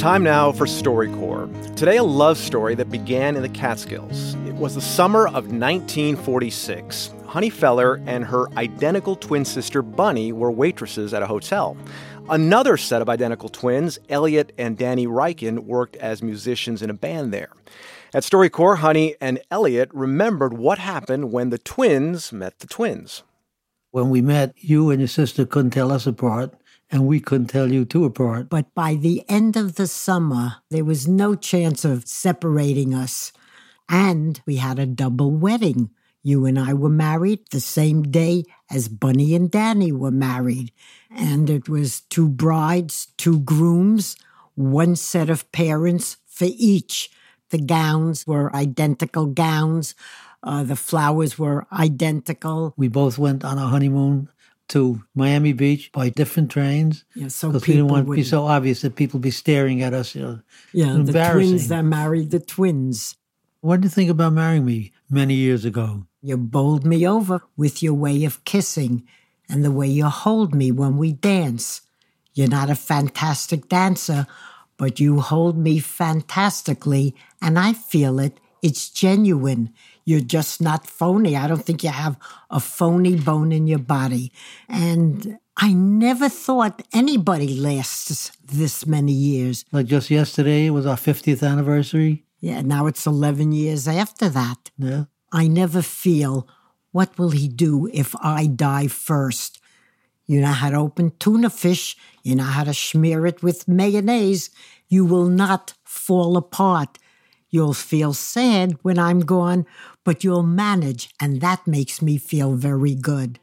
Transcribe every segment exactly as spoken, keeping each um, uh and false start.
Time now for StoryCorps. Today, a love story that began in the Catskills. It was the summer of nineteen forty-six. Honey Feller and her identical twin sister Bunny were waitresses at a hotel. Another set of identical twins, Elliot and Danny Riken, worked as musicians in a band there. At StoryCorps, Honey and Elliot remembered what happened when the twins met the twins. When we met, you and your sister couldn't tell us apart, and we couldn't tell you two apart. But by the end of the summer, there was no chance of separating us. And we had a double wedding. You and I were married the same day as Bunny and Danny were married. And it was two brides, two grooms, one set of parents for each. The gowns were identical gowns. Uh, the flowers were identical. We both went on a honeymoon to Miami Beach by different trains. Yeah, so because people we didn't want it to would be so obvious that people be staring at us. You know, yeah, the embarrassing. twins that married the twins. What did you think about marrying me many years ago? You bowled me over with your way of kissing and the way you hold me when we dance. You're not a fantastic dancer, but you hold me fantastically, and I feel it. It's genuine. You're just not phony. I don't think you have a phony bone in your body. And I never thought anybody lasts this many years. Like just yesterday, it was our fiftieth anniversary. Yeah, now it's eleven years after that. Yeah. I never feel, what will he do if I die first? You know how to open tuna fish. You know how to smear it with mayonnaise. You will not fall apart. You'll feel sad when I'm gone, but you'll manage, and that makes me feel very good.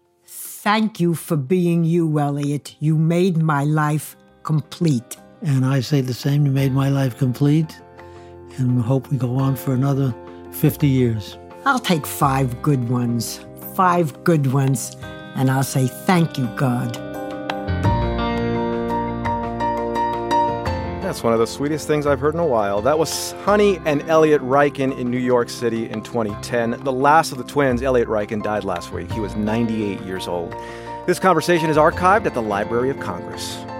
Thank you for being you, Elliot. You made my life complete. And I say the same. You made my life complete, and we hope we go on for another fifty years. I'll take five good ones, five good ones, and I'll say thank you, God. That's one of the sweetest things I've heard in a while. That was Honey and Elliot Riken in New York City in twenty ten. The last of the twins, Elliot Riken, died last week. He was ninety-eight years old. This conversation is archived at the Library of Congress.